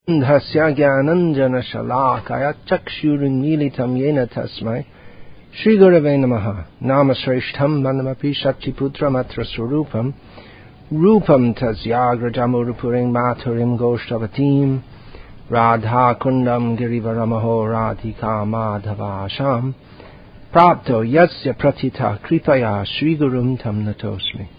Dhasya Jnananjana Shalakaya Chakshurunmilitam Yena Tasmai Shri Gurave Namaha Nama Shreshtham Manamapi Shaktiputra Matra Swarupam Rupam Tasyagra Jamurupuring Maturim Goshtavatim Radha Kundam Girivaramaho Radhika Madhavasham Prapto Yasya Pratita Kripaya Shri Gurum Tam Natosmi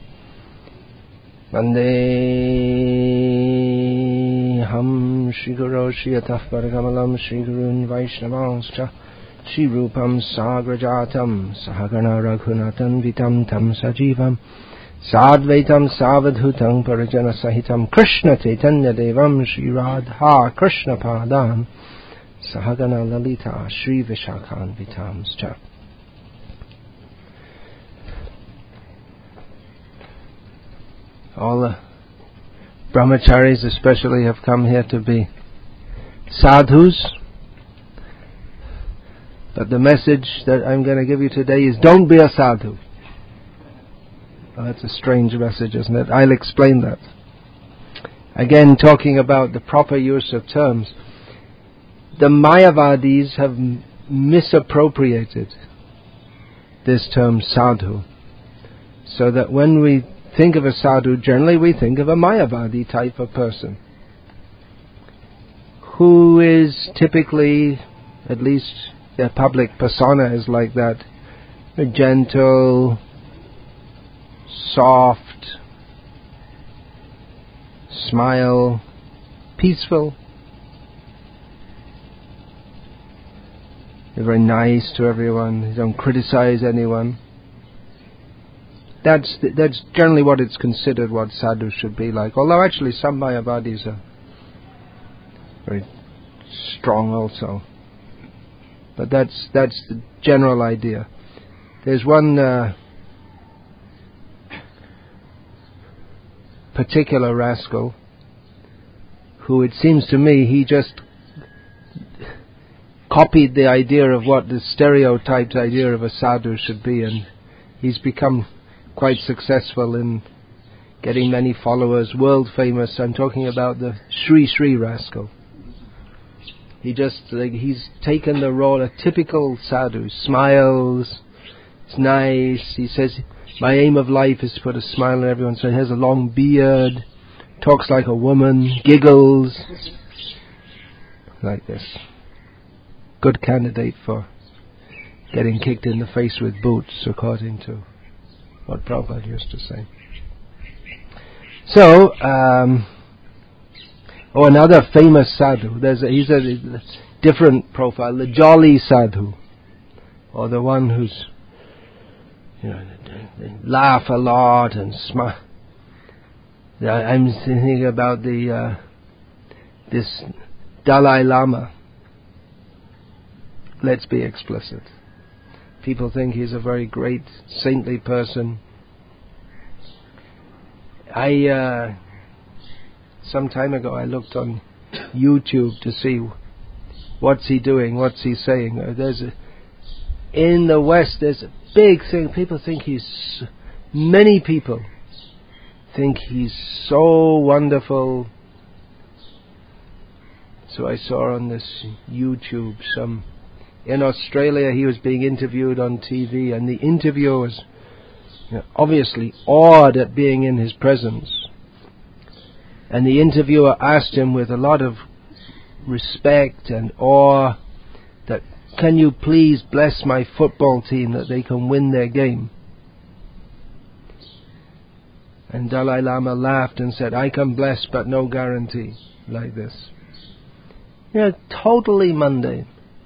Vandeham Shri Guru Shri Ataf Varagamalam Shri Gurun Vaishnavanscha Shri Rupam Sagrajatam Sahagana Raghunatan Vitam Tam Sajivam Sadvaitam Savadhutam Parajana Sahitam Krishna Chaitanya Devam Shri Radha Krishna Padam Sahagana Lalita Shri Vishakhan Vitamscha. All the brahmacharis especially have come here to be sadhus. But the message that I'm going to give you today is don't be a sadhu. Well, that's a strange message, isn't it? I'll explain that. Again, talking about the proper use of terms. The Mayavadis have misappropriated this term sadhu. So that when we think of a sadhu, generally we think of a Mayavadi type of person who is typically, at least their public persona is like that, a gentle, soft, smile, peaceful. They're very nice to everyone. They don't criticize anyone. That's generally what it's considered what sadhus should be like. Although actually some Mayavadis are very strong also. But that's the general idea. There's one particular rascal who, it seems to me, he just copied the idea of what the stereotyped idea of a sadhu should be, and he's become quite successful in getting many followers, world famous. I'm talking about the Sri rascal. He's taken the role, a typical sadhu, smiles, it's nice, he says, my aim of life is to put a smile on everyone, so he has a long beard, talks like a woman, giggles, like this. Good candidate for getting kicked in the face with boots, according to what Prabhupada used to say. So, another famous sadhu. He's a different profile. The jolly sadhu, or the one who's, they laugh a lot and smile. I'm thinking about this Dalai Lama. Let's be explicit. People think he's a very great, saintly person. Some time ago I looked on YouTube to see what's he doing, what's he saying. In the West there's a big thing. Many people think he's so wonderful. So I saw on this YouTube in Australia he was being interviewed on TV, and the interviewer was obviously awed at being in his presence. And the interviewer asked him with a lot of respect and awe that, can you please bless my football team that they can win their game? And Dalai Lama laughed and said, I can bless but no guarantee, like this. Totally mundane.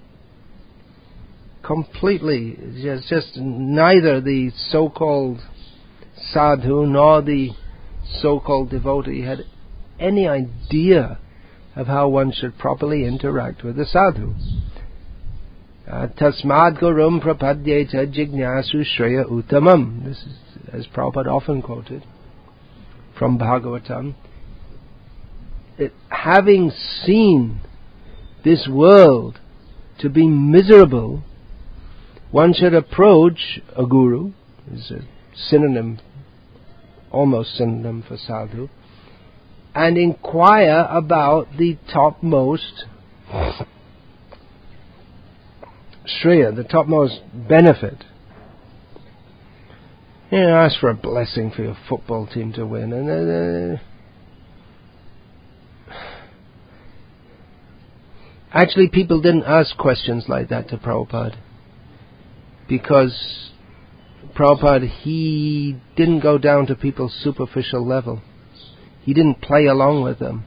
Completely, just neither the so-called sadhu nor the so-called devotee had any idea of how one should properly interact with the sadhu. Tasmad gurum prapadyeta jignasu shreya uttamam. This is, as Prabhupada often quoted from Bhagavatam. Having seen this world to be miserable, one should approach a guru, is a synonym, almost synonym for sadhu, and inquire about the topmost Shreya, the topmost benefit. Ask for a blessing for your football team to win, and actually people didn't ask questions like that to Prabhupada, because Prabhupada, he didn't go down to people's superficial level. He didn't play along with them.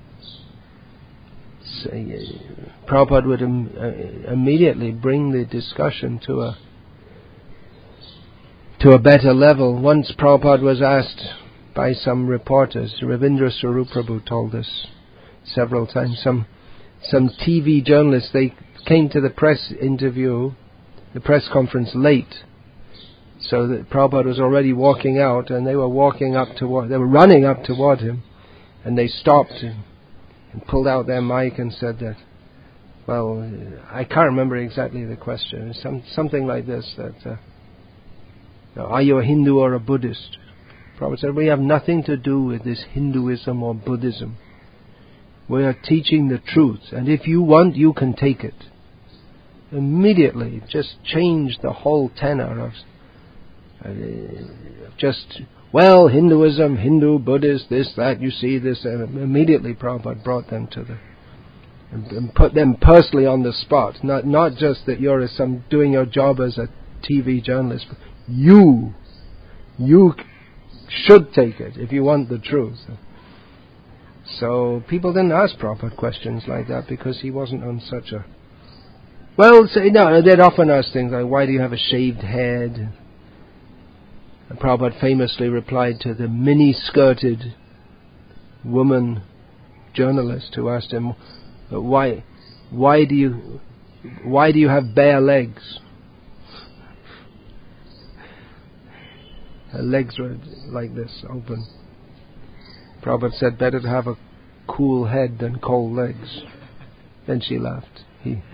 So, Prabhupada would immediately bring the discussion to a better level. Once Prabhupada was asked by some reporters, Ravindra Swarup Prabhu told us several times, some TV journalists, they came to the press interview, the press conference late, so that Prabhupada was already walking out, and they were running up toward him, and they stopped and pulled out their mic and said that, well, I can't remember exactly the question, something like this, that are you a Hindu or a Buddhist? Prabhupada said, we have nothing to do with this Hinduism or Buddhism. We are teaching the truth, and if you want, you can take it. Immediately, just change the whole tenor of Hinduism, Hindu, Buddhist, this, that, you see this, and immediately Prabhupada brought them to and put them personally on the spot. Not just that you're doing your job as a TV journalist, but you should take it if you want the truth. So people didn't ask Prabhupada questions like that, because he wasn't on such a... they'd often ask things like, why do you have a shaved head? And Prabhupada famously replied to the mini-skirted woman journalist who asked him, why do you have bare legs? Her legs were like this, open. Prabhupada said, better to have a cool head than cold legs. Then she laughed.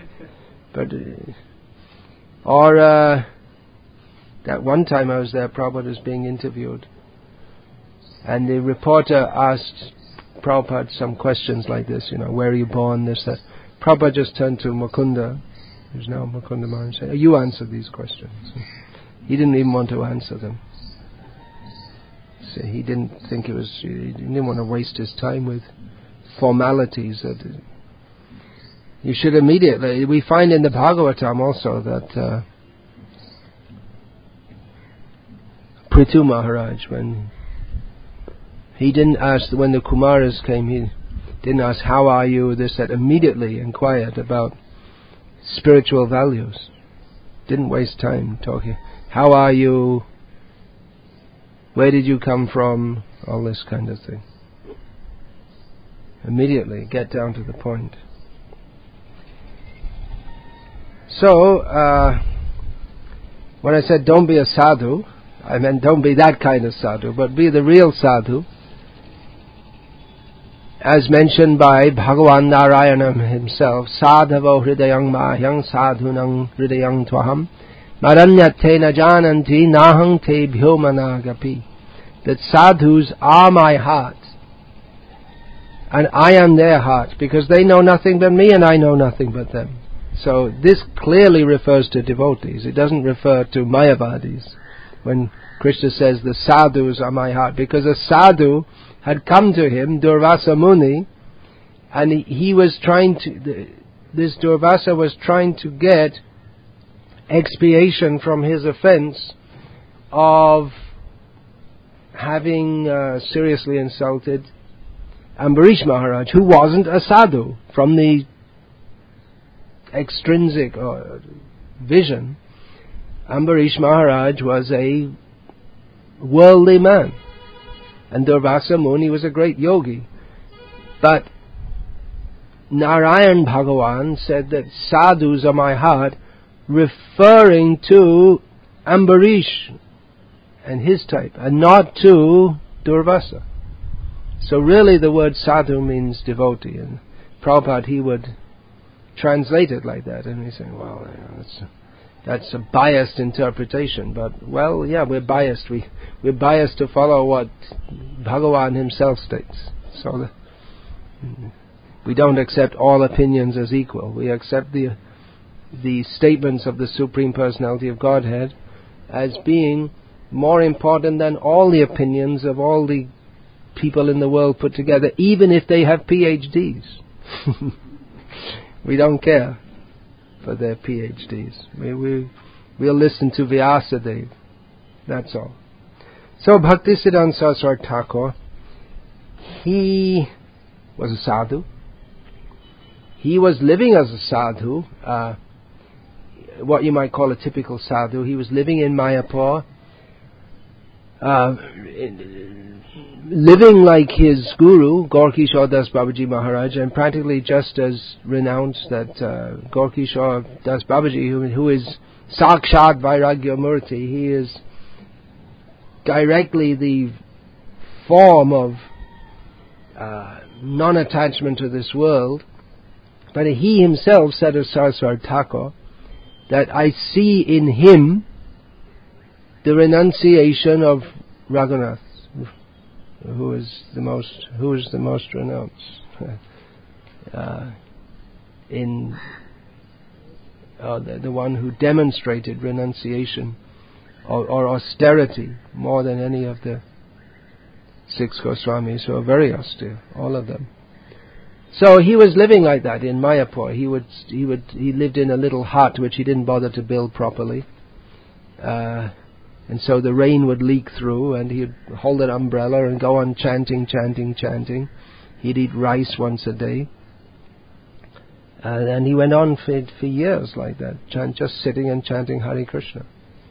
That one time I was there, Prabhupada was being interviewed, and the reporter asked Prabhupada some questions like this, where are you born, this, that. Prabhupada just turned to Mukunda, who's now Mukunda Maharaj, and said, you answer these questions. He didn't even want to answer them. So he didn't want to waste his time with formalities. You should immediately, we find in the Bhagavatam also that Prithu Maharaj, when he didn't ask, when the Kumaras came, he didn't ask, how are you, this, that, immediately inquired about spiritual values. Didn't waste time talking, how are you, where did you come from, all this kind of thing. Immediately get down to the point. So, when I said don't be a sadhu, I meant don't be that kind of sadhu, but be the real sadhu, as mentioned by Bhagavan Narayanam himself, sadhavo hridayang mahyang sadhunang hridayang tvaham maranyate na jananti nahang te bhyomanagapi. That sadhus are my heart, and I am their heart, because they know nothing but me and I know nothing but them. So this clearly refers to devotees. It doesn't refer to Mayavadis. When Krishna says the sadhus are my heart, because a sadhu had come to him, Durvasa Muni, and he was trying to, this Durvasa was trying to get expiation from his offense of having seriously insulted Ambarish Maharaj, who wasn't a sadhu. From the extrinsic vision, Ambarish Maharaj was a worldly man, and Durvasa Muni was a great yogi. But Narayan Bhagavan said that sadhus are my heart, referring to Ambarish and his type, and not to Durvasa. So really the word sadhu means devotee, and Prabhupada, he would translate it like that, and he's saying, well, that's a biased interpretation, but we're biased. We're biased to follow what Bhagavan himself states. So we don't accept all opinions as equal. We accept the statements of the Supreme Personality of Godhead as being more important than all the opinions of all the people in the world put together, even if they have PhDs. We don't care for their PhDs. We'll listen to Vyasadeva. That's all. So Bhaktisiddhanta Saraswati Thakur, he was a sadhu. He was living as a sadhu, what you might call a typical sadhu. He was living in Mayapur, living like his guru, Gaurkishore Das Babaji Maharaj, and practically just as renounced that Gaurkishore Das Babaji, who is Sakshat Vairagya Murti, he is directly the form of non-attachment to this world. But he himself said of Saraswati Thakur that I see in him the renunciation of Raghunath, who is the most renounced the one who demonstrated renunciation or austerity more than any of the 6 Goswamis, who are very austere, all of them. So he was living like that in Mayapur. He lived in a little hut which he didn't bother to build properly, and so the rain would leak through, and he'd hold an umbrella and go on chanting. He'd eat rice once a day, and he went on for years like that, just sitting and chanting Hare Krishna,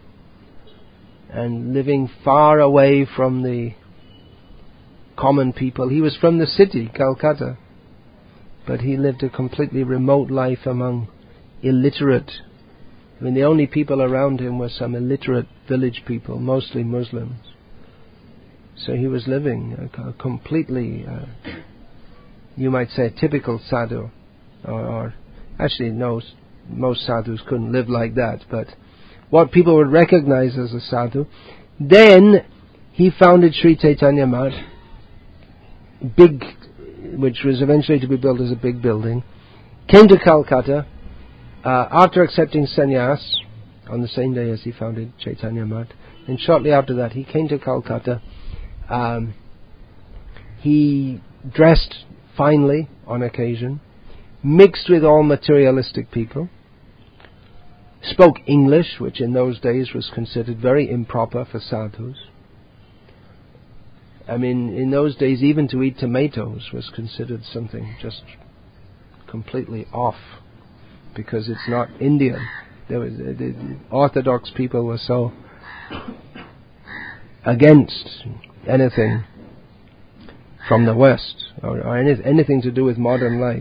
and living far away from the common people. He was from the city, Calcutta, but he lived a completely remote life among illiterate. I mean, the only people around him were some illiterate village people, mostly Muslims. So he was living a completely, you might say, a typical sadhu. Or actually, no, most sadhus couldn't live like that, but what people would recognize as a sadhu. Then he founded Sri Chaitanya Math, which was eventually to be built as a big building, came to Calcutta after accepting sannyas on the same day as he founded Chaitanya Math, and shortly after that he came to Calcutta. He dressed finely on occasion, mixed with all materialistic people, spoke English, which in those days was considered very improper for sadhus. I mean, in those days, even to eat tomatoes was considered something just completely off, because it's not Indian. The Orthodox people were so against anything from the West, or anything to do with modern life.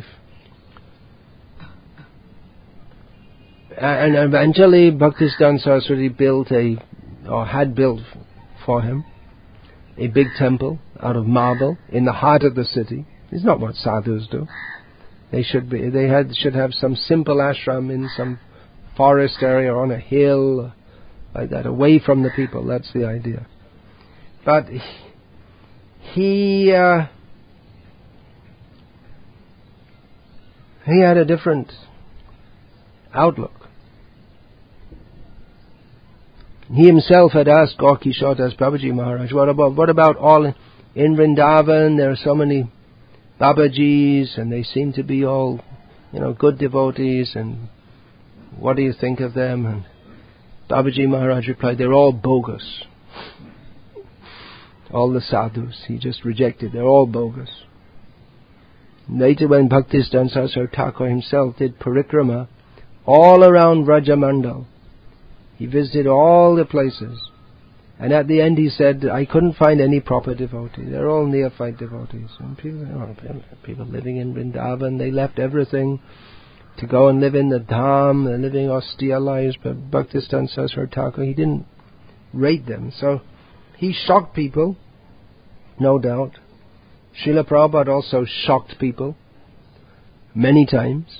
And eventually, Bhaktisiddhanta Saraswati had built for him a big temple out of marble in the heart of the city. It's not what sadhus do. They should have some simple ashram in some forest area or on a hill, like that, away from the people. That's the idea. But he had a different outlook. He himself had asked Gaurkishore Das Babaji Maharaj, what about all in Vrindavan? There are so many Babajis, and they seem to be all, good devotees, and what do you think of them? And Babaji Maharaj replied, they're all bogus. All the sadhus, he just rejected, they're all bogus. Later, when Bhaktisiddhanta Saraswati Thakur himself did parikrama all around Vrajamandal, he visited all the places, and at the end he said, I couldn't find any proper devotee. They're all neophyte devotees. And people living in Vrindavan, they left everything to go and live in the dham. They're living austere lives. But Bhaktisiddhanta Saraswati Thakur, he didn't rate them. So he shocked people, no doubt. Srila Prabhupada also shocked people many times.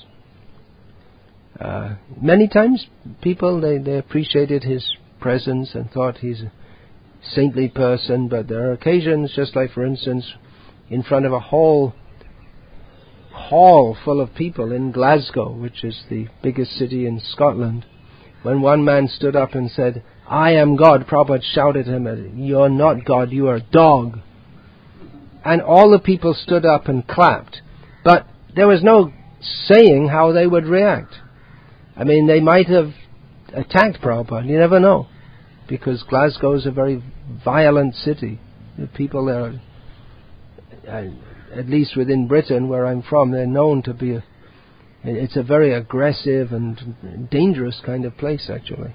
Many times people, they appreciated his presence and thought he's a saintly person, but there are occasions, just like for instance in front of a whole hall full of people in Glasgow, which is the biggest city in Scotland. When one man stood up and said, "I am God," Prabhupada shouted at him, "You're not God, you are a dog." And all the people stood up and clapped. But there was no saying how they would react. I mean, they might have attacked Prabhupada, you never know. Because Glasgow is a very violent city. The people there, at least within Britain, where I'm from, they're known to be it's a very aggressive and dangerous kind of place, actually.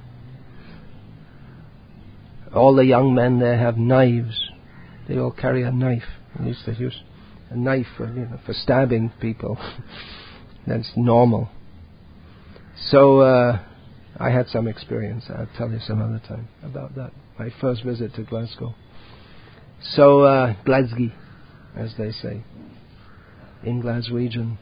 All the young men there have knives. They all carry a knife. At least they use a knife for stabbing people. That's normal. So I had some experience. I'll tell you some other time about that. My first visit to Glasgow. So Glasgow, as they say, in Glaswegian.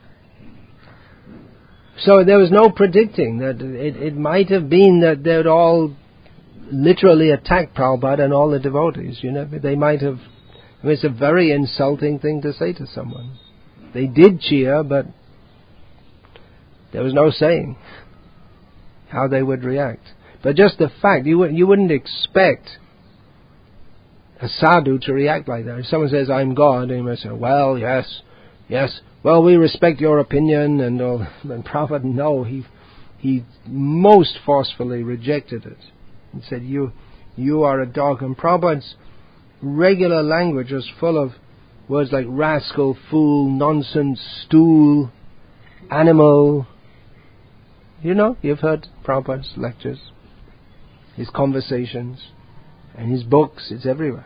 So there was no predicting that it might have been that they'd all literally attack Prabhupada and all the devotees. They might have. It's a very insulting thing to say to someone. They did cheer, but there was no saying how they would react. But just the fact, you wouldn't expect a sadhu to react like that. If someone says, "I'm God," and you might say, "Well, yes, well, we respect your opinion," and all. And Prabhupada, no, he most forcefully rejected it. He said, you are a dog. And Prabhupada's regular language was full of words like rascal, fool, nonsense, stool, animal. You've heard Prabhupada's lectures, his conversations, and his books. It's everywhere.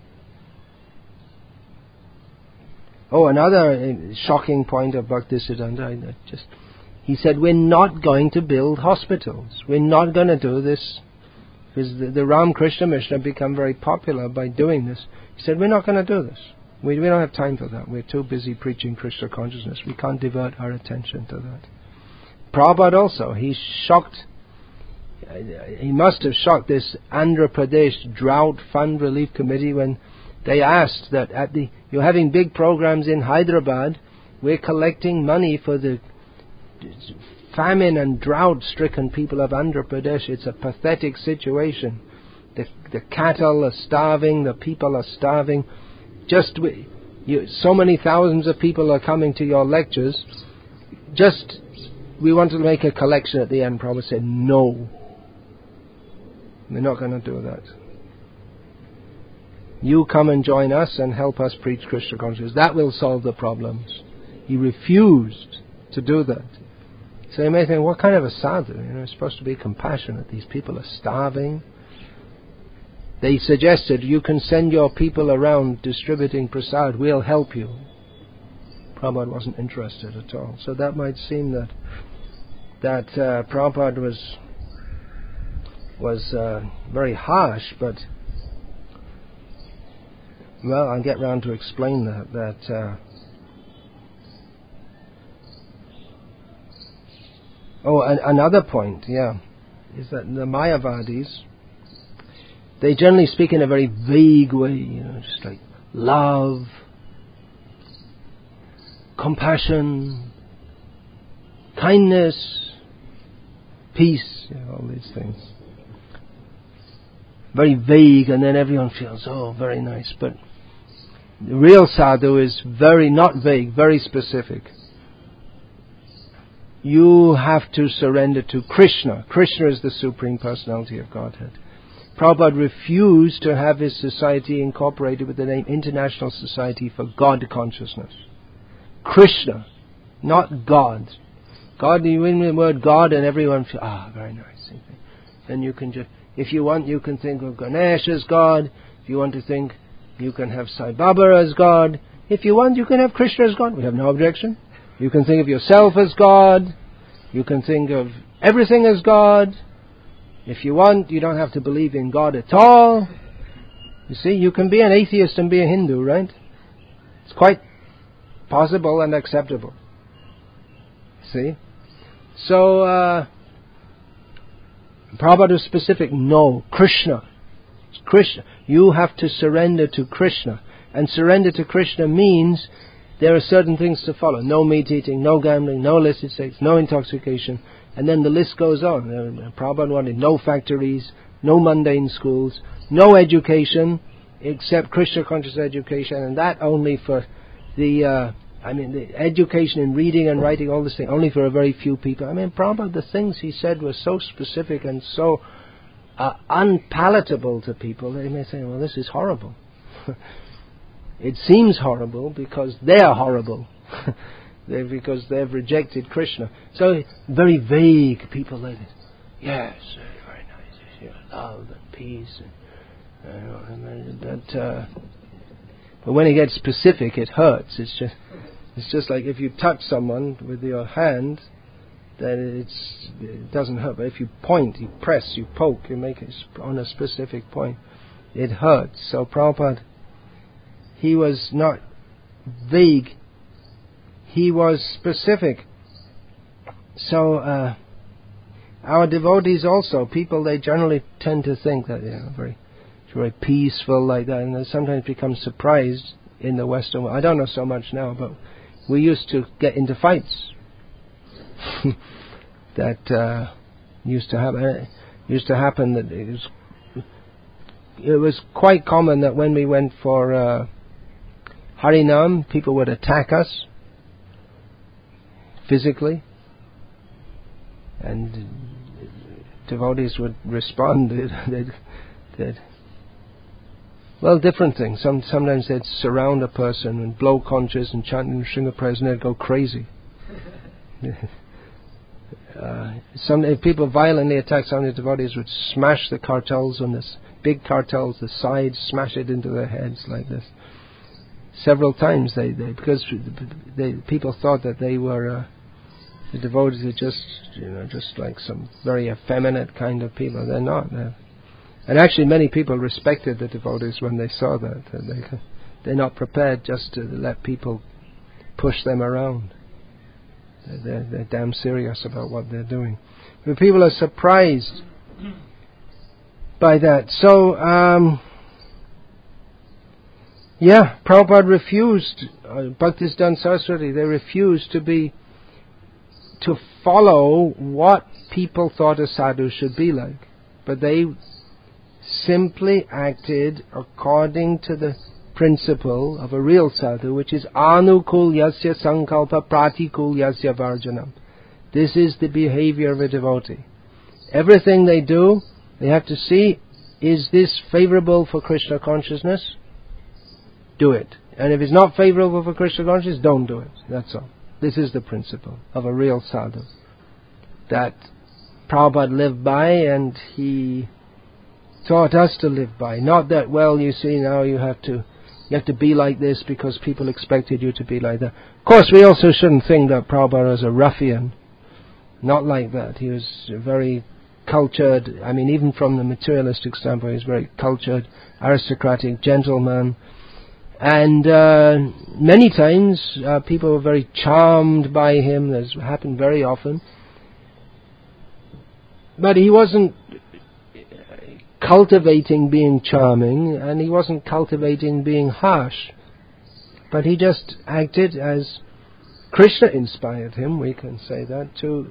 Oh, another shocking point of Bhaktisiddhanta, he said, we're not going to build hospitals. We're not going to do this. Because the Ramakrishna Mission have become very popular by doing this. He said, we're not going to do this. We don't have time for that. We're too busy preaching Krishna consciousness. We can't divert our attention to that. Prabhupada also, he must have shocked this Andhra Pradesh Drought Fund Relief Committee when they asked that you're having big programs in Hyderabad, we're collecting money for the famine and drought-stricken people of Andhra Pradesh. It's a pathetic situation. The cattle are starving, the people are starving. So many thousands of people are coming to your lectures. We want to make a collection at the end. Prabhupada said, no. We're not going to do that. You come and join us and help us preach Krishna consciousness. That will solve the problems. He refused to do that. So you may think, what kind of a sadhu? You're supposed to be compassionate. These people are starving. They suggested, you can send your people around distributing prasad. We'll help you. Prabhupada wasn't interested at all. So that might seem that Prabhupada was very harsh, but well, I'll get round to explain that. Another point, is that the Mayavadis, they generally speak in a very vague way, just like love, compassion, kindness, peace, all these things. Very vague, and then everyone feels, very nice. But the real sadhu is very not vague, very specific. You have to surrender to Krishna. Krishna is the Supreme Personality of Godhead. Prabhupada refused to have his society incorporated with the name International Society for God Consciousness. Krishna, not God. God, you win the word God and everyone feels, very nice. Then you can just, if you want, you can think of Ganesh as God. If you want to think, you can have Sai Baba as God. If you want, you can have Krishna as God. We have no objection. You can think of yourself as God. You can think of everything as God. If you want, you don't have to believe in God at all. You see, you can be an atheist and be a Hindu, right? It's quite possible and acceptable. See? So, Prabhupada was specific. No, Krishna. Krishna. You have to surrender to Krishna. And surrender to Krishna means there are certain things to follow. No meat eating, no gambling, no illicit sex, no intoxication. And then the list goes on. Prabhupada wanted no factories, no mundane schools, no education except Krishna conscious education, and that only for the education in reading and writing, all this thing, only for a very few people. Prabhupada, the things he said were so specific and so unpalatable to people. They may say, well, this is horrible. It seems horrible because they are horrible. Because they've rejected Krishna. So, very vague people like this. Yes, very nice. Love and peace. But when it gets specific, it hurts. It's just like if you touch someone with your hand, then it doesn't hurt. But if you point, you press, you poke, you make it on a specific point, it hurts. So Prabhupada, he was not vague. He was specific. So our devotees also, people, they generally tend to think that very peaceful like that, and they sometimes become surprised in the Western world. I don't know so much now, but we used to get into fights. That used to happen. It used to happen that it was quite common that when we went for Harinam, people would attack us physically, and devotees would respond. They'd different things. Sometimes they'd surround a person and blow conches and chant in Sringa prayers, and they'd go crazy. If people violently attack some of the devotees, would smash the cartels on this big cartels, the sides, smash it into their heads like this. Several times because people thought that they were the devotees are just like some very effeminate kind of people. They're not. And actually, many people respected the devotees when they saw that they're not prepared just to let people push them around. They're damn serious about what they're doing. But people are surprised by that. So, Prabhupada refused, Bhaktisiddhanta Saraswati, they refused to follow what people thought a sadhu should be like. But they simply acted according to the principle of a real sadhu, which is anukul yasya sankalpa pratikul yasya varjanam. This is the behavior of a devotee. Everything they do, they have to see, is this favorable for Krishna consciousness? Do it. And if it's not favorable for Krishna consciousness, don't do it. That's all. This is the principle of a real sadhu that Prabhupada lived by, and he taught us to live by. Not that, you see, now you have to be like this because people expected you to be like that. Of course, we also shouldn't think that Prabhupada was a ruffian. Not like that. He was very cultured. Even from the materialistic standpoint, he was very cultured, aristocratic, gentleman. And many times people were very charmed by him. This happened very often. But he wasn't cultivating being charming, and he wasn't cultivating being harsh. But he just acted as Krishna inspired him, we can say that,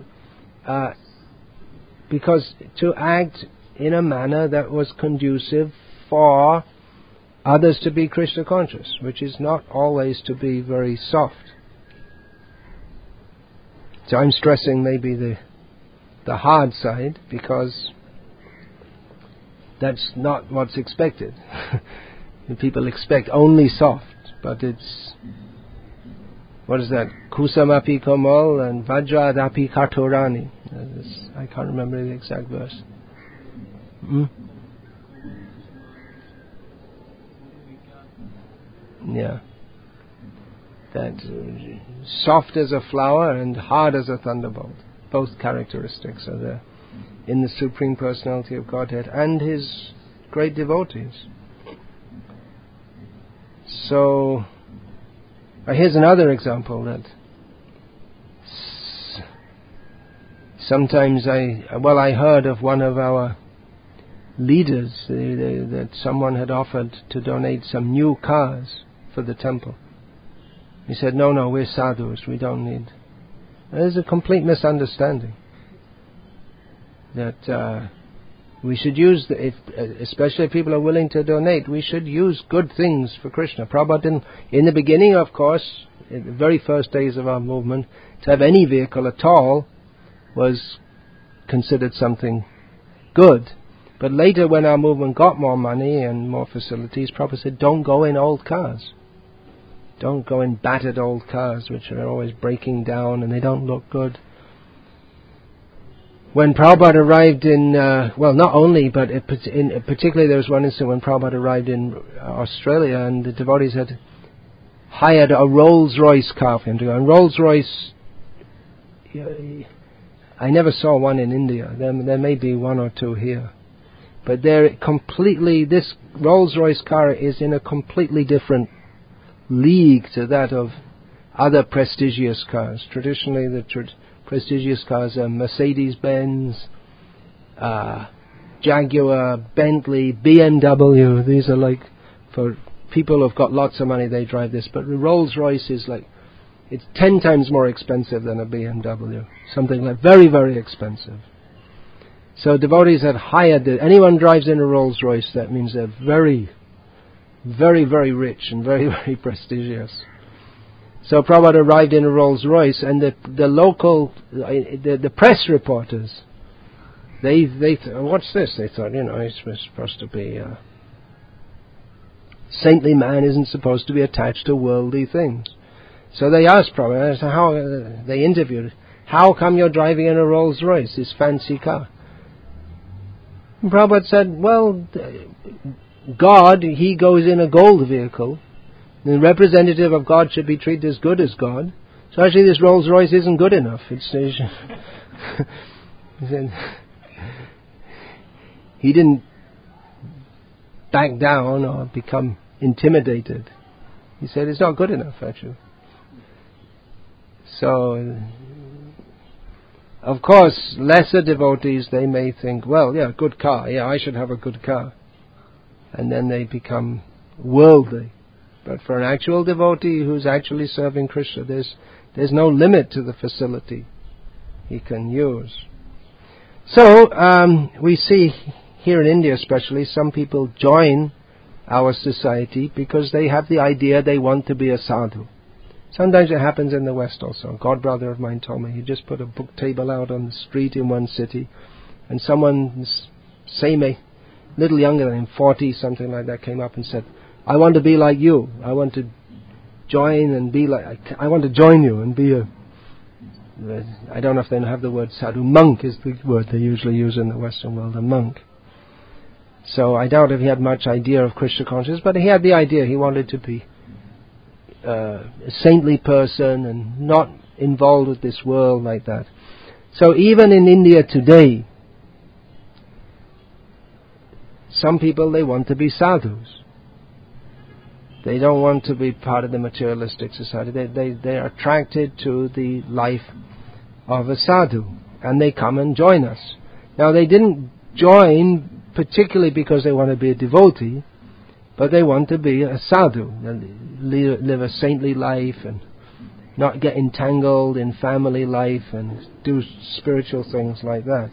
because to act in a manner that was conducive for others to be Krishna conscious, which is not always to be very soft. So I'm stressing maybe the hard side, because that's not what's expected. People expect only soft, but it's, what is that? Kusamapi komal and vajradapi katorani. I can't remember the exact verse. Yeah. That soft as a flower and hard as a thunderbolt. Both characteristics are there in the Supreme Personality of Godhead and His great devotees. So, here's another example that sometimes I heard of one of our leaders that someone had offered to donate some new cars for the temple. He said, no, we're sadhus, we don't need. There's a complete misunderstanding. That we should use, especially if people are willing to donate, we should use good things for Krishna. Prabhupada, in the beginning, of course, in the very first days of our movement, to have any vehicle at all was considered something good. But later, when our movement got more money and more facilities, Prabhupada said, don't go in old cars. Don't go in battered old cars, which are always breaking down and they don't look good. When Prabhupada arrived in, not only, but particularly there was one incident when Prabhupada arrived in Australia and the devotees had hired a Rolls-Royce car for him to go. And Rolls-Royce, I never saw one in India. There may be one or two here. But this Rolls-Royce car is in a completely different league to that of other prestigious cars. Traditionally, the prestigious cars are Mercedes-Benz, Jaguar, Bentley, BMW. These are like, for people who've got lots of money, they drive this. But the Rolls-Royce is like, it's 10 times more expensive than a BMW. Something like very, very expensive. So devotees had hired anyone drives in a Rolls-Royce, that means they're very, very, very rich and very, very prestigious. So Prabhupada arrived in a Rolls-Royce, and the local, the press reporters, they what's this? They thought, he's supposed to be a saintly man, isn't supposed to be attached to worldly things. So they asked Prabhupada, they interviewed, how come you're driving in a Rolls-Royce, this fancy car? And Prabhupada said, well, God, He goes in a gold vehicle. The representative of God should be treated as good as God. So actually this Rolls-Royce isn't good enough. He didn't back down or become intimidated. He said it's not good enough, actually. So, of course, lesser devotees, they may think, well, yeah, good car. Yeah, I should have a good car. And then they become worldly. But for an actual devotee who's actually serving Krishna, there's no limit to the facility he can use. So, we see here in India especially, some people join our society because they have the idea they want to be a sadhu. Sometimes it happens in the West also. A god brother of mine told me he just put a book table out on the street in one city, and someone, same age, little younger than him, 40, something like that, came up and said, I want to be like you. I want to join and be like, I want to join you and be I don't know if they have the word sadhu. Monk is the word they usually use in the Western world, a monk. So I doubt if he had much idea of Krishna consciousness, but he had the idea he wanted to be a saintly person and not involved with this world like that. So even in India today, some people, they want to be sadhus. They don't want to be part of the materialistic society. They are attracted to the life of a sadhu, and they come and join us. Now they didn't join particularly because they want to be a devotee, but they want to be a sadhu, live a saintly life and not get entangled in family life and do spiritual things like that.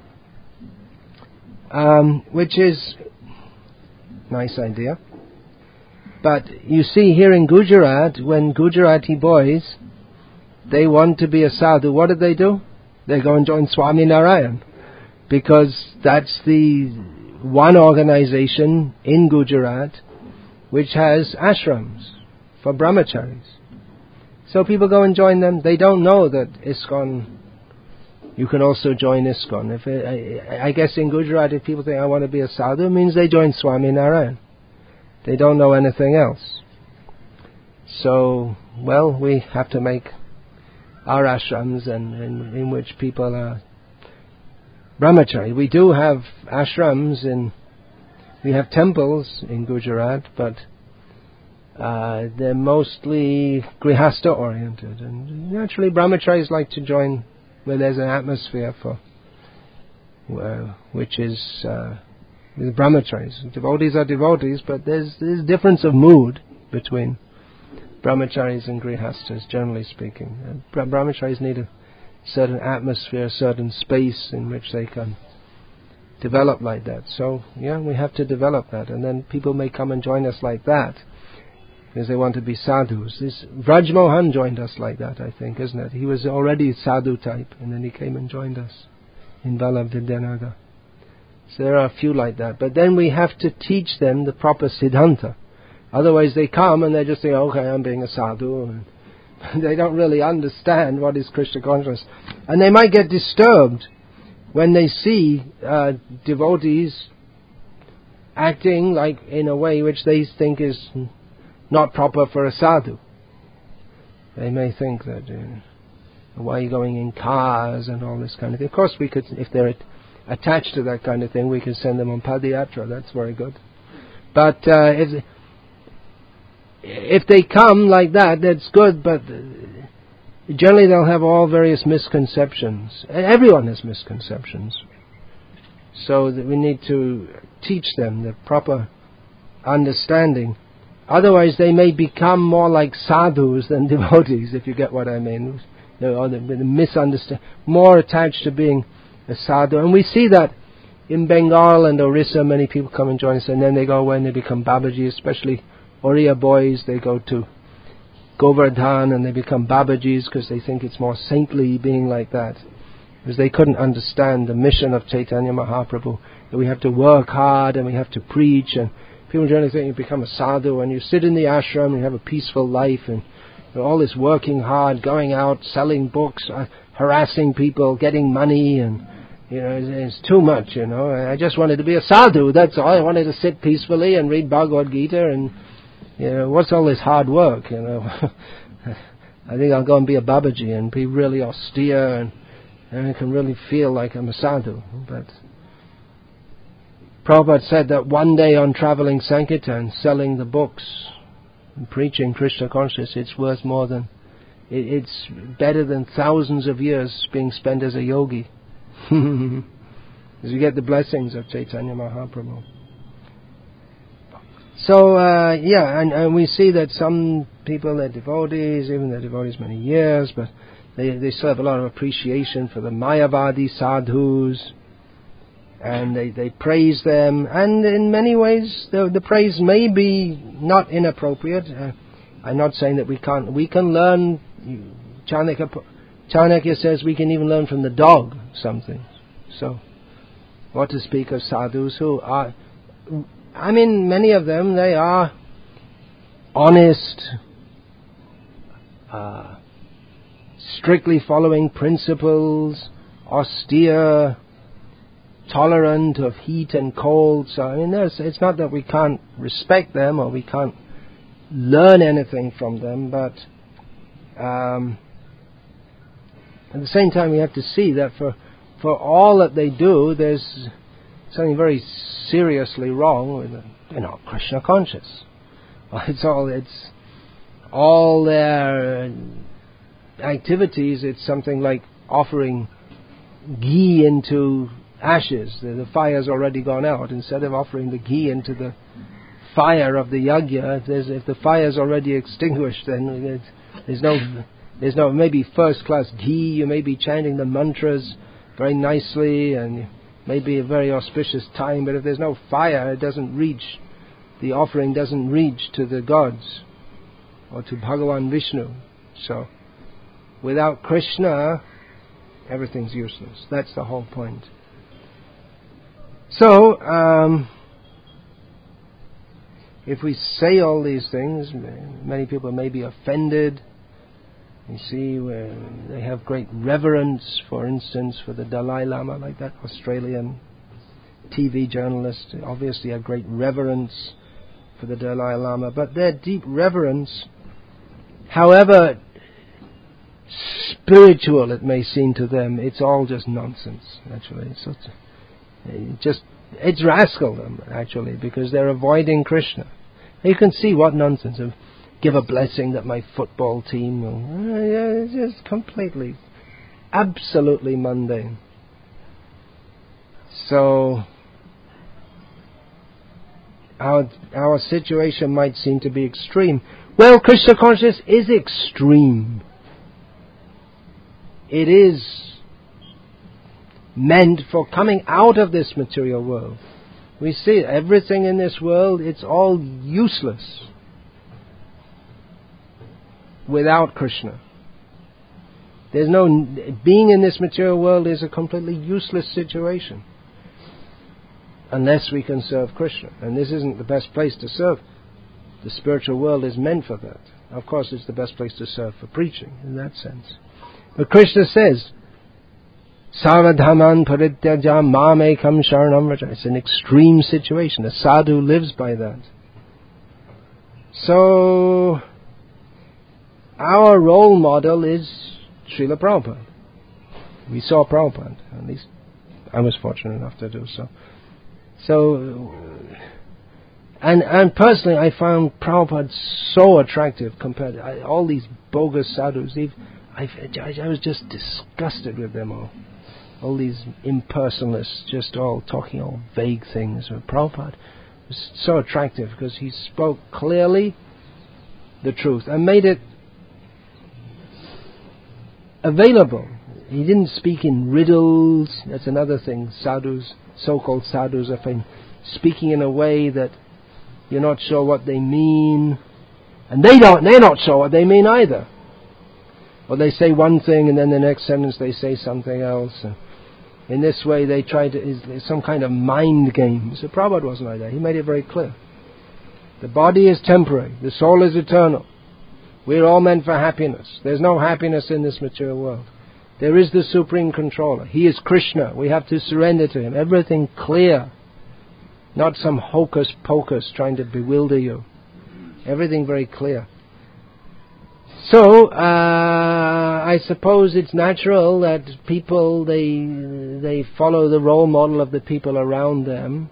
Which is a nice idea. But you see here in Gujarat, when Gujarati boys, they want to be a sadhu, what do? They go and join Swami Narayan, because that's the one organization in Gujarat which has ashrams for brahmacharis. So people go and join them. They don't know that ISKCON, you can also join ISKCON. I guess in Gujarat, if people think I want to be a sadhu, it means they join Swami Narayan. They don't know anything else. So, well, we have to make our ashrams in which people are brahmachari. We do have ashrams we have temples in Gujarat, but they're mostly grihastha oriented. And naturally brahmacharis like to join where there's an atmosphere which is with brahmacharis. Devotees are devotees, but there's difference of mood between brahmacharis and grihastas, generally speaking. Brahmacharis need a certain atmosphere, a certain space in which they can develop like that. So, yeah, we have to develop that. And then people may come and join us like that, because they want to be sadhus. This Vraj Mohan joined us like that, I think, isn't it? He was already sadhu type, and then he came and joined us in Vallabh Vidyanagar. So there are a few like that. But then we have to teach them the proper siddhanta. Otherwise they come and they just think, okay, I'm being a sadhu. And they don't really understand what is Krishna consciousness. And they might get disturbed when they see devotees acting like in a way which they think is not proper for a sadhu. They may think that, why are you going in cars and all this kind of thing. Of course we could, if they're attached to that kind of thing, we can send them on padayatra. That's very good. But if they come like that, that's good, but generally they'll have all various misconceptions. Everyone has misconceptions. So that we need to teach them the proper understanding. Otherwise they may become more like sadhus than devotees, if you get what I mean. The misunderstand, more attached to being a sadhu. And we see that in Bengal and Orissa, many people come and join us, and then they go away and they become Babaji, especially Oriya boys. They go to Govardhan and they become Babajis because they think it's more saintly being like that. Because they couldn't understand the mission of Chaitanya Mahaprabhu, that we have to work hard and we have to preach, and people generally think you become a sadhu and you sit in the ashram and you have a peaceful life, and all this working hard, going out, selling books, harassing people, getting money, and it's too much. I just wanted to be a sadhu, that's all. I wanted to sit peacefully and read Bhagavad Gita, and what's all this hard work? I think I'll go and be a Babaji and be really austere, and I can really feel like I'm a sadhu. But Prabhupada said that one day on travelling Sankirtan, selling the books and preaching Krishna consciousness, it's worth more than, it's better than thousands of years being spent as a yogi. Because you get the blessings of Chaitanya Mahaprabhu. So, and we see that some people, they're devotees, even they're devotees many years, but they still have a lot of appreciation for the Mayavadi sadhus, and they praise them, and in many ways the praise may be not inappropriate. I'm not saying that we can learn. Chanakya says we can even learn from the dog something. So, what to speak of sadhus who are, many of them, they are honest, strictly following principles, austere, tolerant of heat and cold. So it's not that we can't respect them or we can't learn anything from them, but at the same time we have to see that for all that they do, there's something very seriously wrong with Krishna conscious. It's all their activities. It's something like offering ghee into ashes. The fire's already gone out. Instead of offering the ghee into the fire of the yajna, if the fire's already extinguished, then there's no maybe first class ghee. You may be chanting the mantras very nicely and maybe a very auspicious time, but if there's no fire, it doesn't reach, the offering doesn't reach to the gods or to Bhagavan Vishnu. So without Krishna, everything's useless. That's the whole point. So if we say all these things, many people may be offended. You see, where they have great reverence, for instance, for the Dalai Lama, like that Australian TV journalist, obviously had great reverence for the Dalai Lama, but their deep reverence, however spiritual it may seem to them, it's all just nonsense, actually. It's rascaldom, actually, because they're avoiding Krishna. You can see what nonsense of give a blessing that my football team will. It's just completely, absolutely mundane. So, our situation might seem to be extreme. Well, Krishna consciousness is extreme. It is meant for coming out of this material world. We see everything in this world, it's all useless without Krishna. There's no, being in this material world is a completely useless situation unless we can serve Krishna. And this isn't the best place to serve. The spiritual world is meant for that. Of course, it's the best place to serve for preaching, in that sense. But Krishna says, Sarvadhaman parityaja mam ekam sharanam vraja. It's an extreme situation. A sadhu lives by that. So, our role model is Srila Prabhupada. We saw Prabhupada. At least I was fortunate enough to do so. And personally, I found Prabhupada so attractive compared to all these bogus sadhus. I was just disgusted with them all. All these impersonalists, just all talking all vague things. But Prabhupada was so attractive because he spoke clearly the truth and made it available. He didn't speak in riddles. That's another thing. Sadhus, so-called sadhus, are speaking in a way that you're not sure what they mean, and they're not sure what they mean either. Or they say one thing and then the next sentence they say something else. In this way they try to, it's some kind of mind game. So Prabhupada wasn't like that. He made it very clear. The body is temporary. The soul is eternal. We're all meant for happiness. There's no happiness in this material world. There is the Supreme Controller. He is Krishna. We have to surrender to Him. Everything clear. Not some hocus pocus trying to bewilder you. Everything very clear. So, I suppose it's natural that people, they follow the role model of the people around them.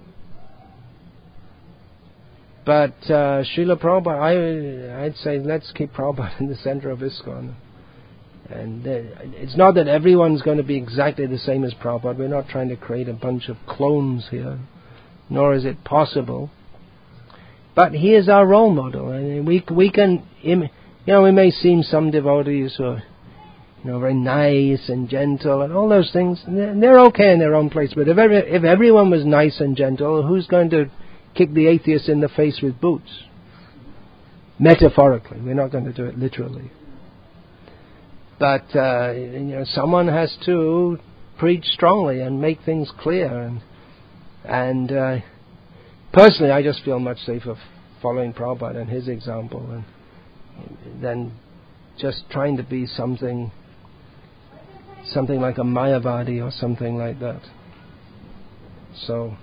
But Srila Prabhupada, I'd say let's keep Prabhupada in the center of ISKCON. And it's not that everyone's going to be exactly the same as Prabhupada. We're not trying to create a bunch of clones here, nor is it possible. But he is our role model, and we can, we may seem some devotees who are, very nice and gentle and all those things. And they're okay in their own place. But if everyone was nice and gentle, who's going to kick the atheist in the face with boots? Metaphorically, we're not going to do it literally. But someone has to preach strongly and make things clear. And personally, I just feel much safer following Prabhupada and his example than just trying to be something like a Mayavadi or something like that. So,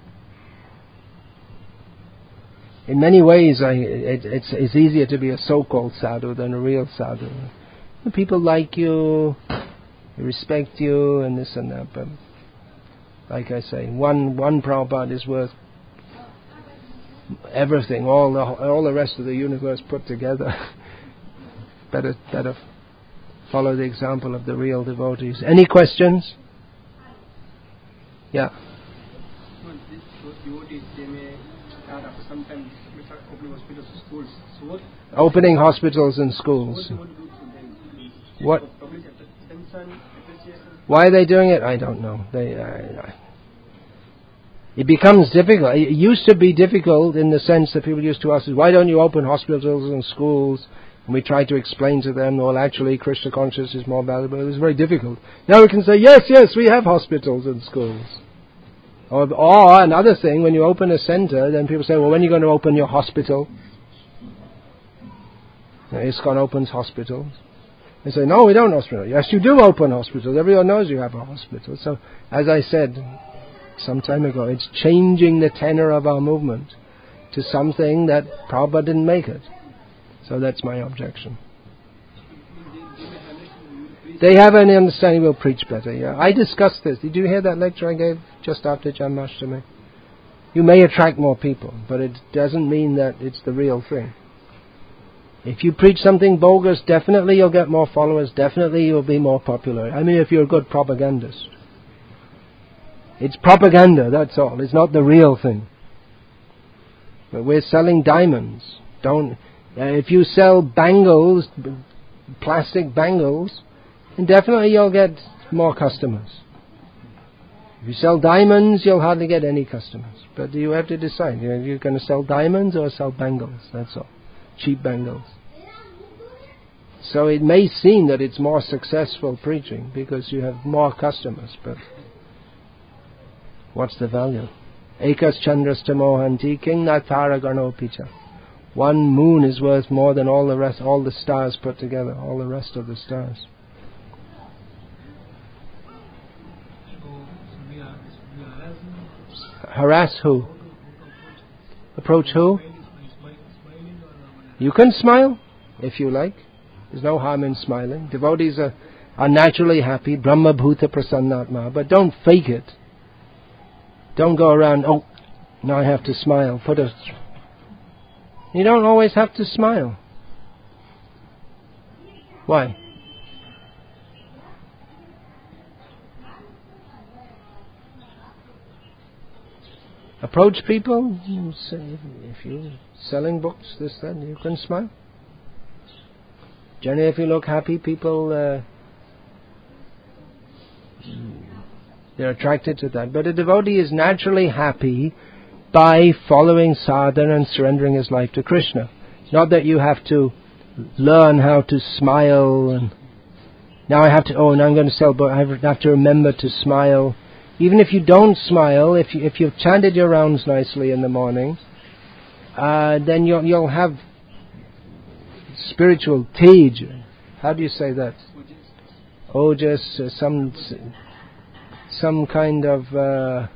in many ways, it's easier to be a so-called sadhu than a real sadhu. People like you, respect you, and this and that. But like I say, one Prabhupada is worth everything, all the rest of the universe put together. Better follow the example of the real devotees. Any questions? Yeah. Devotees, they may start after some time opening hospitals and schools. So what? Opening hospitals and schools. What do you want to do for them? What? Public attention, appreciation. Why are they doing it? I don't know. It becomes difficult. It used to be difficult in the sense that people used to ask us, why don't you open hospitals and schools? And we tried to explain to them, well, actually, Krishna consciousness is more valuable. It was very difficult. Now we can say, yes, we have hospitals and schools. Or another thing, when you open a center, then people say, well, when are you going to open your hospital? Now, ISKCON opens hospitals. They say, no, we don't hospital. Yes, you do open hospitals. Everyone knows you have a hospital. So, as I said some time ago, it's changing the tenor of our movement to something that Prabhupada didn't make it. So that's my objection. They have an understanding we'll preach better, yeah. I discussed this. Did you hear that lecture I gave just after Janmashtami? You may attract more people, but it doesn't mean that it's the real thing. If you preach something bogus, definitely you'll get more followers, definitely you'll be more popular. I mean, if you're a good propagandist. It's propaganda, that's all. It's not the real thing. But we're selling diamonds. If you sell bangles, plastic bangles, then definitely you'll get more customers. If you sell diamonds, you'll hardly get any customers. But you have to decide. You're going to sell diamonds or sell bangles, that's all. Cheap bangles. So it may seem that it's more successful preaching because you have more customers, but what's the value? Ekas chandras tamohanti king natara gano picha. One moon is worth more than all the rest, all the stars put together, all the rest of the stars. Harass who? Approach who? You can smile if you like. There's no harm in smiling. Devotees are naturally happy, Brahma Bhuta Prasannatma, but don't fake it. Don't go around, oh, now I have to smile. You don't always have to smile. Why? Approach people, if you're selling books, this, that, you can smile. Generally, if you look happy, people, they're attracted to that. But a devotee is naturally happy by following sadhana and surrendering his life to Krishna. Not that you have to learn how to smile and now now I'm going to sell books, I have to remember to smile. Even if you don't smile, if you've chanted your rounds nicely in the morning, then you'll have spiritual tej. How do you say that? Ojas, some kind of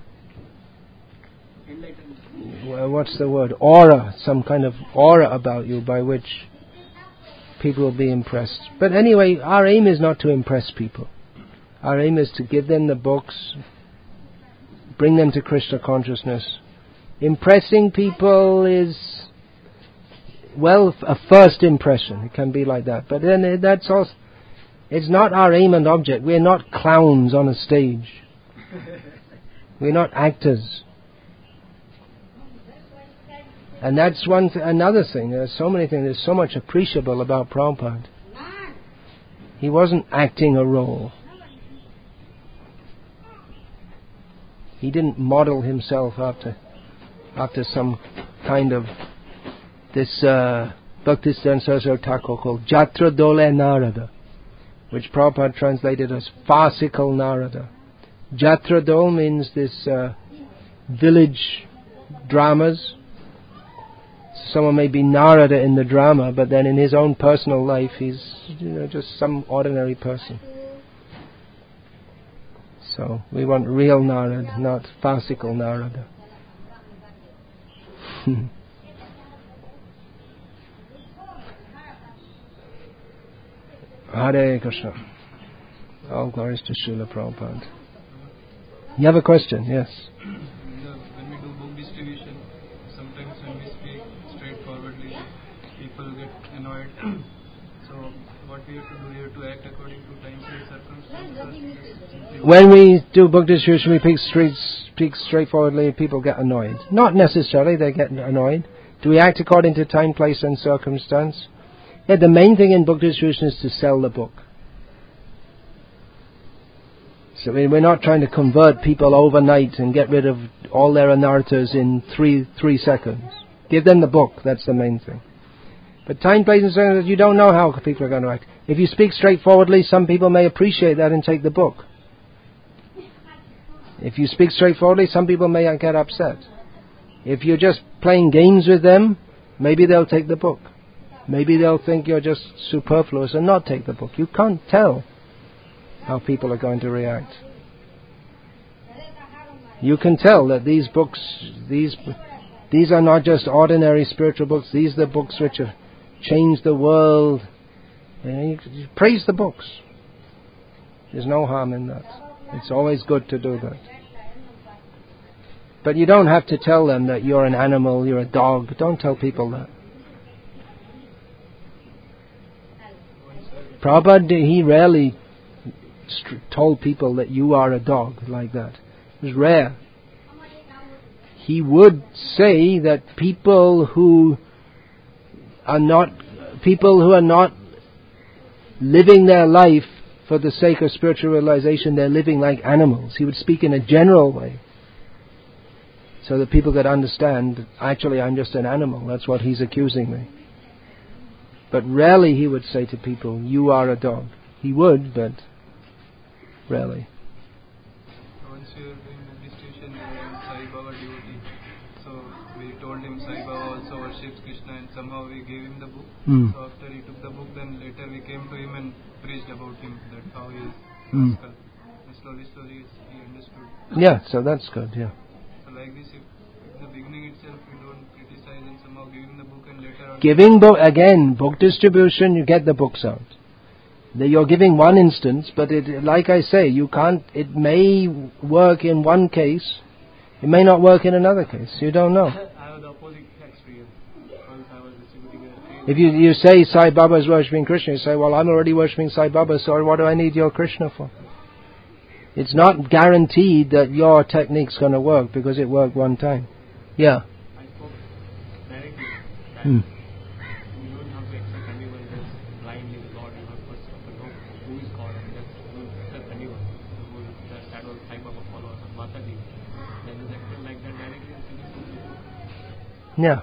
what's the word? Aura, some kind of aura about you by which people will be impressed. But anyway, our aim is not to impress people. Our aim is to give them the books, bring them to Krishna consciousness. Impressing people is, well, a first impression. It can be like that. But then that's also, it's not our aim and object. We're not clowns on a stage. We're not actors. And that's another thing. There's so many things. There's so much appreciable about Prabhupada. He wasn't acting a role. He didn't model himself after some kind of this Bhaktisiddhanta Saraswati Thakur called Jatra Dole Narada, which Prabhupada translated as farcical Narada. Jatra Dole means this village dramas. Someone may be Narada in the drama, but then in his own personal life he's just some ordinary person. So we want real Narada, not farcical Narada. Hare Krishna. All glories to Srila Prabhupada. You have a question? Yes. When we do book distribution, sometimes when we speak straightforwardly, people get annoyed. So what we have to do, we have to act according to time and circumstances. When we do book distribution, we speak straightforwardly, people get annoyed. Not necessarily, they get annoyed. Do we act according to time, place and circumstance? Yeah, the main thing in book distribution is to sell the book. So we're not trying to convert people overnight and get rid of all their anarthas in three seconds. Give them the book, that's the main thing. But time, place and circumstance, you don't know how people are going to act. If you speak straightforwardly, some people may appreciate that and take the book. If you speak straightforwardly, some people may get upset. If you're just playing games with them, maybe they'll take the book. Maybe they'll think you're just superfluous and not take the book. You can't tell how people are going to react. You can tell that these books, these are not just ordinary spiritual books. These are the books which have changed the world. You praise the books. There's no harm in that. It's always good to do that. But you don't have to tell them that you're an animal, you're a dog. Don't tell people that. Prabhupada, he rarely told people that you are a dog like that. It was rare. he would say that people who are not living their life for the sake of spiritual realization, they're living like animals. He would speak in a general way, so that people could understand, actually I'm just an animal, that's what he's accusing me. But rarely he would say to people, you are a dog. He would, but rarely. Once we were doing meditation, we were in Sai Baba devotee. So we told him Sai Baba also worships Krishna, and somehow we gave him the book. So after he took the book, then later we came to him and preached about him, that how he is rascal. And slowly he understood. Yeah, so that's good, yeah. So like this, if in the beginning itself we don't criticize and somehow give him the book, and later on... Giving book, again, book distribution, you get the books out. You're giving one instance, but like I say, you can't, it may work in one case, it may not work in another case, you don't know. I have the opposite experience. Once I was distributing a If you say Sai Baba is worshipping Krishna, you say, well, I'm already worshipping Sai Baba, so what do I need your Krishna for? It's not guaranteed that your technique's going to work because it worked one time. Yeah. I spoke directly. Hmm. You don't have to accept anyone just blindly with God. You have first to know who is God and just don't accept anyone. Who is the shadow of Sai Baba followers or Mataji. Then just accept like that directly and finish. Yeah.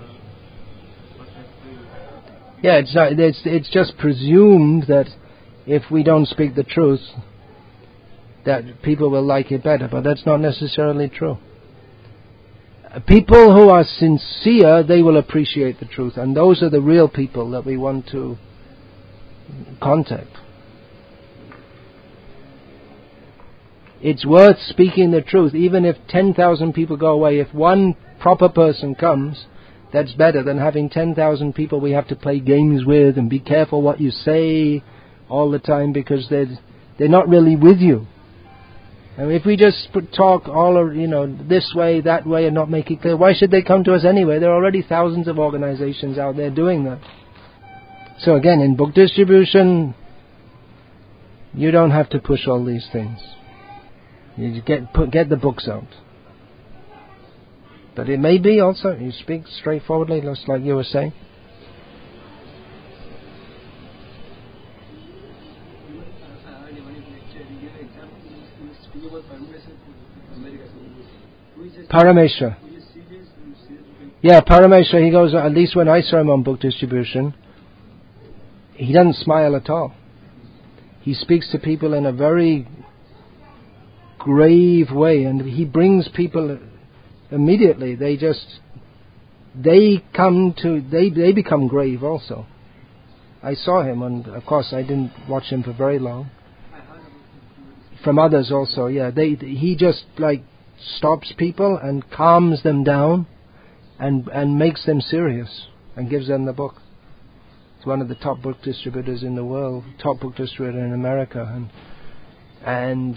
Yeah, it's not. It's just presumed that if we don't speak the truth, that people will like it better, but that's not necessarily true. People who are sincere, they will appreciate the truth, and those are the real people that we want to contact. It's worth speaking the truth, even if 10,000 people go away. If one proper person comes, that's better than having 10,000 people we have to play games with and be careful what you say all the time, because they're not really with you. And if we just talk this way, that way, and not make it clear, why should they come to us anyway? There are already thousands of organizations out there doing that. So again, in book distribution, you don't have to push all these things. You get the books out. But it may be also, you speak straightforwardly, just like you were saying. Parameshwar. Yeah, Parameshwar, he goes, at least when I saw him on book distribution, he doesn't smile at all. He speaks to people in a very grave way, and he brings people immediately. They become grave also. I saw him, and of course I didn't watch him for very long. From others also, yeah. He just stops people and calms them down and makes them serious and gives them the book. It's one of the top book distributors in the world, top book distributor in America, and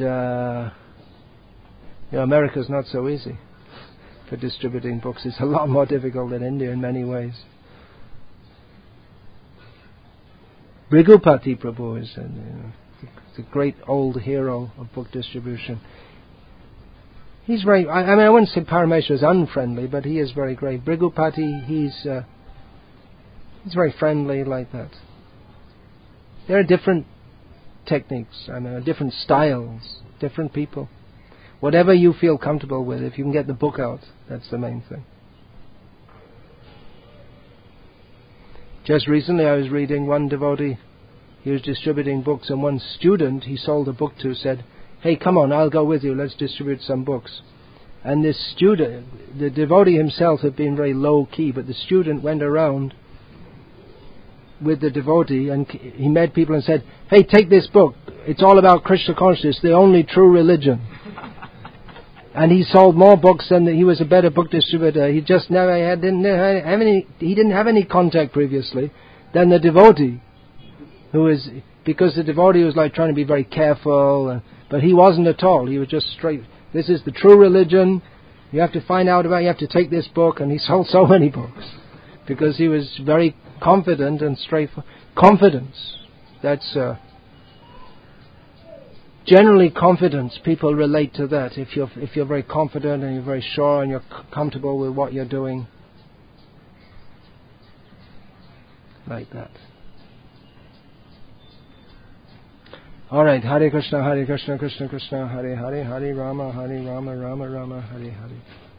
America's not so easy for distributing books. It's a lot more difficult than India in many ways. Brigupati Prabhu is the great old hero of book distribution. He's very, I wouldn't say Parameshwar is unfriendly, but he is very great. Brigupati, he's very friendly like that. There are different techniques, different styles, different people. Whatever you feel comfortable with, if you can get the book out, that's the main thing. Just recently I was reading one devotee, he was distributing books, and one student he sold a book to said, hey, come on, I'll go with you, let's distribute some books. And this student, the devotee himself had been very low key, but the student went around with the devotee and he met people and said, hey, take this book, it's all about Krishna consciousness, the only true religion. And he sold more books than he was a better book distributor. He just didn't have any contact previously than the devotee, because the devotee was trying to be very careful, but he wasn't at all. He was just straight. This is the true religion. You have to find out about it. You have to take this book. And he sold so many books because he was very confident and straightforward. Confidence. That's Generally, confidence, people relate to that. If you're very confident and you're very sure and you're comfortable with what you're doing, like that. All right, Hare Krishna, Krishna Krishna, Hare Hare, Hare Rama, Rama Rama, Hare Hare.